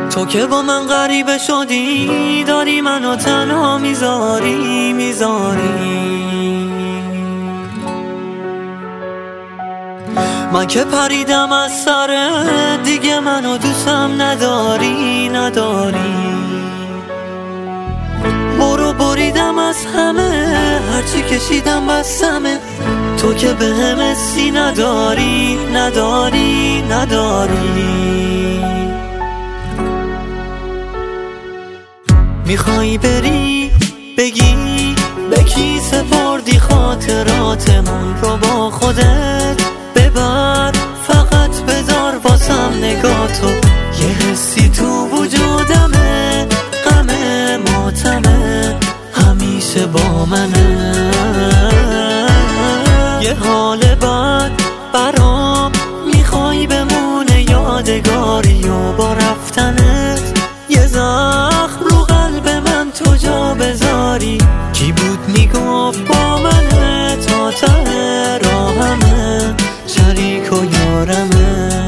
تو که با من غریبه شدی، داری منو تنها میذاری. من که پریدم از سرت، دیگه منو دوستم نداری. برو بریدم از همه، هرچی کشیدم بسمه. تو که به هم حسی نداری. میخوای بری بگی به کی سپردی خاطراتمون رو، با خودت ببر، فقط بذار واسم نگاتو. یه حسی تو وجودمه، غم ماتمه، همیشه با منه. یه حال بد برام میخوای بمونه یادگاری، و با رفتنت یه زخم رو قلب من تو جا بذاری. کی بود میگفت با منه تا ته راهمه، شریک و یارمه.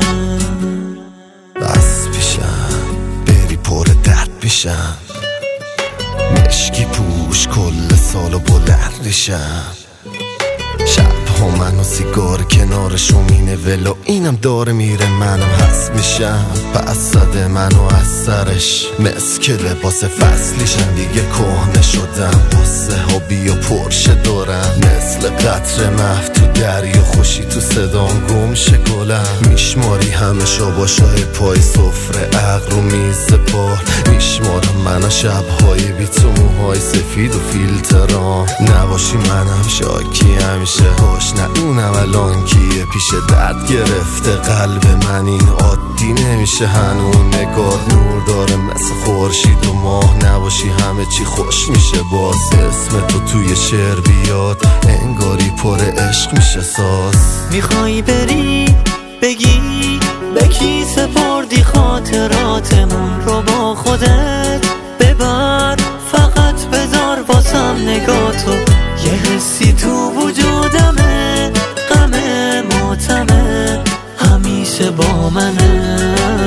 بس پیشم بری پر درد میشم، مشکی پوش کل سالو بلند ریشم. شب ها من و سیگار کنارشو مینه ولو، اینم داره میره منم هست میشم. پس زده منو از سرش مسک لباس فصلیشم. دیگه کهنه شدم، قصه ها بیا پرشه دارم. مثل قطر محو تو دریا، خوشی تو صدام گمشه گلم. میشماری همه شاباشای پای سفره، عقل رو میز بار. میشمارم من شبهای بی تو، موهای سفید و فیلترام. نباشی منم شاکی همیشه، باش ندونم الان کیه پیش درد گرفته قلب من. این عادی نمیشه هنون، نگاه نور داره مثل خورشید و ماه. نباشی همه چی خوش میشه، باز اسم تو توی شعر بیاد، انگاری پر عشق میشه ساز. میخوای بری بگی به کی سپردی خاطراتمون رو، با خودت ببر، فقط بذار واسم نگاتو. یه حسی تو وجودمه، غم ماتمه، همیشه با منه.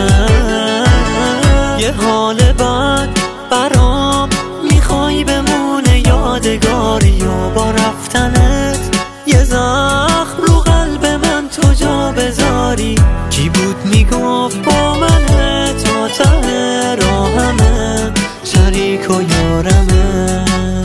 یه حال بد برام میخوای بمونه یادگاری، و با رفتنت یه زخم رو قلب من تو جا بذاری. کی بود میگفت با منه تا ته راهمه، شریک و یارمه.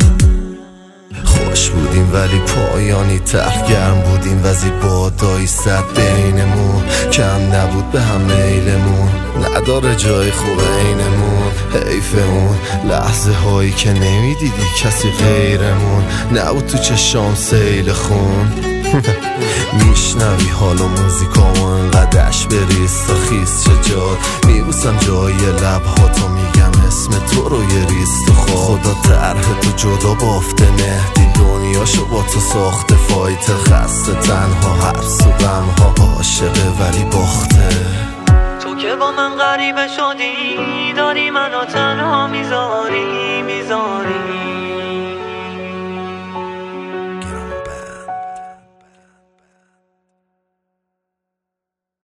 خوش بودیم ولی پایانی تلخ، گرم بودیم وزی بادایی صد بینمون. کم نبود به هم میلمون، نداره جای خوب اینمون. حیفمون لحظه هایی که نمیدیدی کسی غیرمون. نبود تو چشام سیل خون. میشنوی حالا موزیکامو انقدرش بریز تا خیز چجاد. میبوسم جای لبهاتو، میگم اسم تو رو یه ریز تو خدا. طرح تو جدا بافته، مهدی دنیاشو با تو ساخته. فایتر خسته تنها، هر سو غمها عاشقه ولی باخته. تو که با من غریبه شدی، داری منو تنها میذاری.